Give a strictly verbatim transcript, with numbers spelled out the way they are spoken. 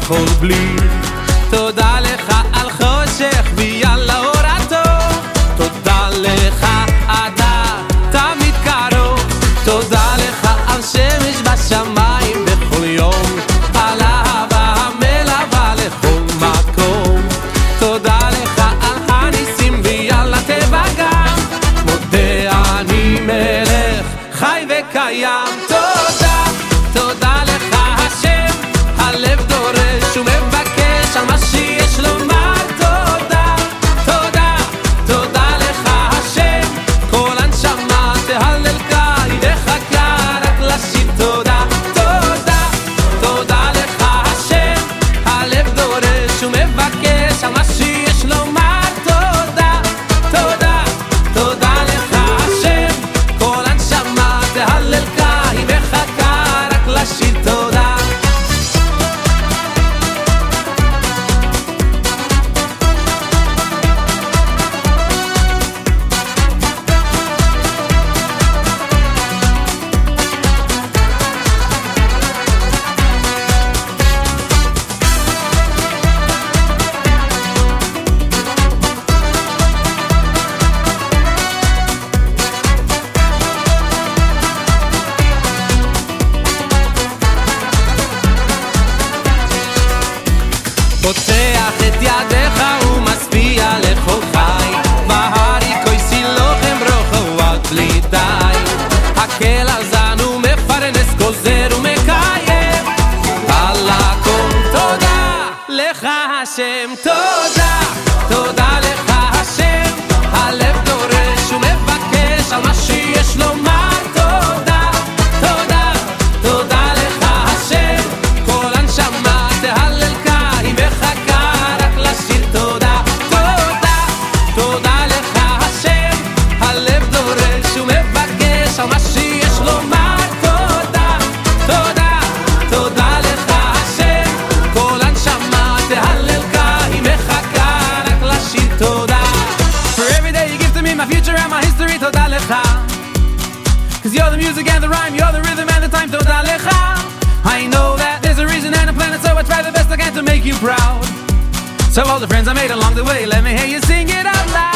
הכל בלי. תודה לך על חושך ויאללה אור הטוב, תודה לך אתה תמיד קרוב, תודה לך על שמש בשמיים בכל יום, על אהבה המלווה לכל מקום, תודה לך על הניסים ויאללה טבע גם, מודה אני מלך חי וקיים. תודה, תודה לך השם, הלב דורש ומבקש על מה שיש לומר. תודה, תודה, תודה לך השם, כל הנשמה תהלל קי וחכה רק לשיר תודה. תודה, תודה לך השם, הלב דורש ומבקש על מה שיש לומר. תודה, תודה, תודה לך השם, כל הנשמה תהלל קי וחכה רק לשיר תודה. פותח את ידיך ומשפיע לכל חי, בהרי כויסי לוחם ברוך ועד בלי די, הקל על זן ומפרנס גוזר ומקיים, על הכל תודה לך השם. תודה, תודה לך השם, הלב דורש ומבקש על מה שיש לומר. תודה, תודה, תודה לך השם, כל הנשמה תהלל קי וחכה רק לשיר תודה. תודה, תודה לך השם, הלב דורש ומבקש על מה שיש לומר. תודה, תודה, תודה לך השם, כל הנשמה תהלל קי וחכה רק לשיר תודה. For every day you give to me, my future and my history, תודה לך, cause you're the music and the rhyme, you're the rhythm and the time. תודה לך, I know that there's a reason and a planet, so I try the best I can to make you proud. So all the friends I made along the way, let me hear you sing it out loud.